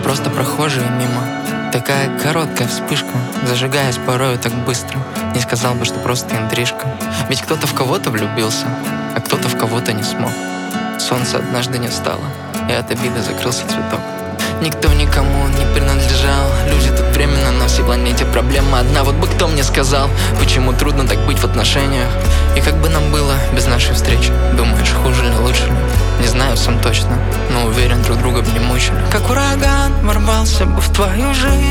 просто прохожие мимо. Такая короткая вспышка, зажигаясь порою так быстро. Не сказал бы, что просто интрижка. Ведь кто-то в кого-то влюбился, а кто-то в кого-то не смог. Солнце однажды не встало, и от обиды закрылся цветок. Никто никому не принадлежал. Люди тут временно, на всей планете проблема одна. Вот бы кто мне сказал, почему трудно так быть в отношениях. И как бы нам было без нашей встречи? Думаешь, хуже ли, лучше ли? Не знаю сам точно, но уверен, друг друга бы не мучили. Как ураган ворвался бы в твою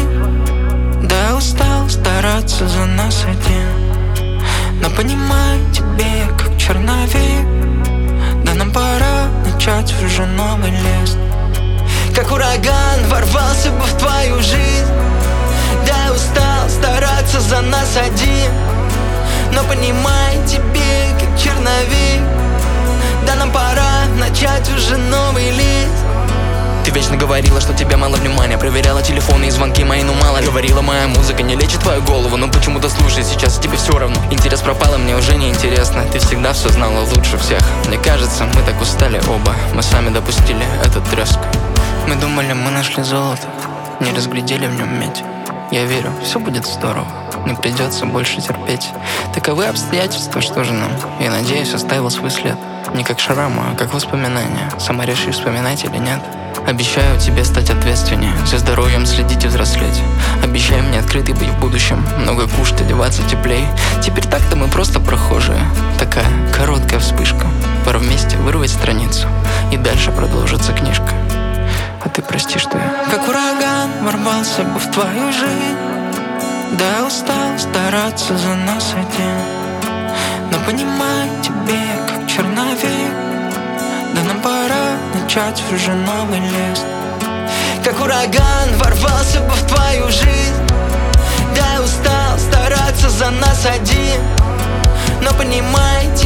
жизнь. Да, устал стараться за нас один. Но понимаю, тебе я как черновик. Да, нам пора начать уже новый лист. Как ураган ворвался бы в твою жизнь. Да, устал стараться за нас один. Но понимай, тебе как черновик. Да, нам пора начать уже новый лист. Ты вечно говорила, что тебе мало внимания. Проверяла телефоны и звонки мои, ну мало. Говорила, моя музыка не лечит твою голову. Но почему-то слушай, сейчас тебе все равно. Интерес пропал, и мне уже не интересно. Ты всегда все знала лучше всех. Мне кажется, мы так устали оба. Мы сами допустили этот треск. Мы думали, мы нашли золото, не разглядели в нем медь. Я верю, все будет здорово, не придется больше терпеть. Таковы обстоятельства, что же нам? Я надеюсь, оставил свой след. Не как шрам, а как воспоминание. Сама реши, вспоминать или нет. Обещаю тебе стать ответственнее, за здоровьем следить и взрослеть. Обещай мне открытый быть в будущем, много кушать, одеваться теплей. Теперь так-то мы просто прохожие. Такая короткая вспышка, пора вместе вырвать страницу, и дальше продолжится книжка. А ты прости, что я как ураган ворвался бы в твою жизнь. Да, устал стараться за нас один. Но понимай, тебе я как черновик. Да, нам пора начать уже новый лист. Как ураган ворвался бы в твою жизнь. Да, устал стараться за нас один. Но понимай,